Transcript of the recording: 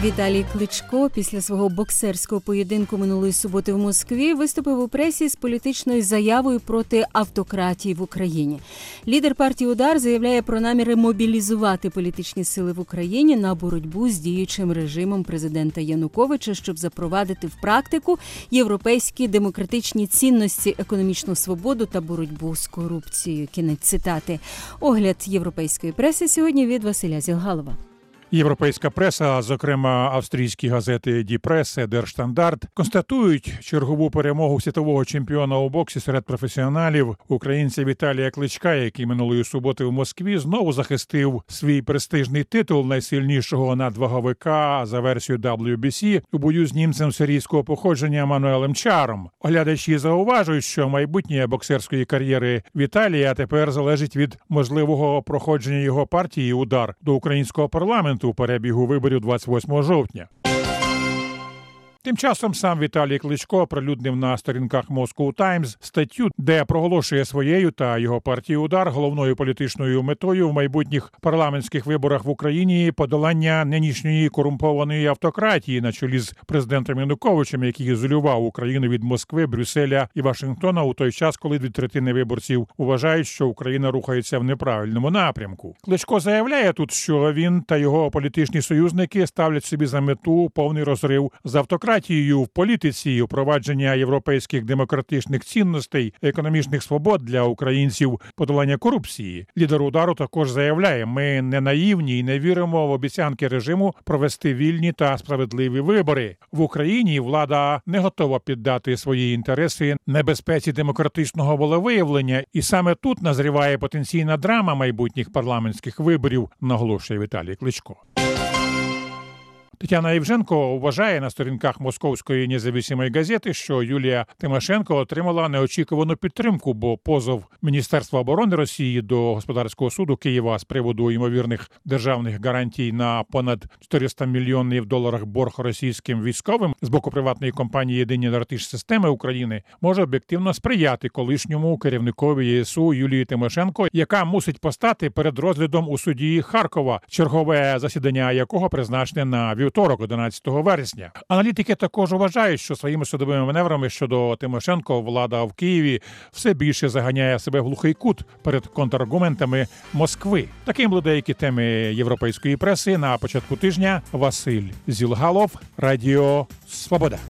Віталій Кличко після свого боксерського поєдинку минулої суботи в Москві виступив у пресі з політичною заявою проти автократії в Україні. Лідер партії «Удар» заявляє про наміри мобілізувати політичні сили в Україні на боротьбу з діючим режимом президента Януковича, щоб запровадити в практику європейські демократичні цінності, економічну свободу та боротьбу з корупцією. Кінець цитати. Огляд європейської преси сьогодні від Василя Зілгалова. Європейська преса, зокрема австрійські газети «Die Presse», «Der Standard», констатують чергову перемогу світового чемпіона у боксі серед професіоналів, українця Віталія Кличка, який минулої суботи в Москві знову захистив свій престижний титул найсильнішого надваговика за версією WBC у бою з німцем сирійського походження Мануелем Чаром. Оглядачі зауважують, що майбутнє боксерської кар'єри Віталія тепер залежить від можливого проходження його партії «Удар» до українського парламенту у перебігу виборів 28 жовтня. Тим часом сам Віталій Кличко оприлюднив на сторінках Moscow Times статтю, де проголошує своєю та його партії «Удар» головною політичною метою в майбутніх парламентських виборах в Україні подолання нинішньої корумпованої автократії на чолі з президентом Януковичем, який ізолював Україну від Москви, Брюсселя і Вашингтона у той час, коли 2/3 виборців вважають, що Україна рухається в неправильному напрямку. Кличко заявляє тут, що він та його політичні союзники ставлять собі за мету повний розрив з автократією в політиці, впровадження європейських демократичних цінностей, економічних свобод для українців, подолання корупції. Лідер «Удару» також заявляє, ми не наївні і не віримо в обіцянки режиму провести вільні та справедливі вибори. В Україні влада не готова піддати свої інтереси небезпеці демократичного волевиявлення, і саме тут назріває потенційна драма майбутніх парламентських виборів, наголошує Віталій Кличко. Тетяна Євженко вважає на сторінках Московської независимої газети, що Юлія Тимошенко отримала неочікувану підтримку, бо позов Міністерства оборони Росії до Господарського суду Києва з приводу ймовірних державних гарантій на понад $400 мільйонів борг російським військовим з боку приватної компанії «Єдині енергосистеми України» може об'єктивно сприяти колишньому керівникові ЄСУ Юлії Тимошенко, яка мусить постати перед розглядом у суді Харкова, чергове засідання якого призначене на вівторок, 11 вересня. Аналітики також вважають, що своїми судовими маневрами щодо Тимошенко влада в Києві все більше заганяє себе в глухий кут перед контраргументами Москви. Таким були деякі теми європейської преси на початку тижня. Василь Зілгалов, Радіо Свобода.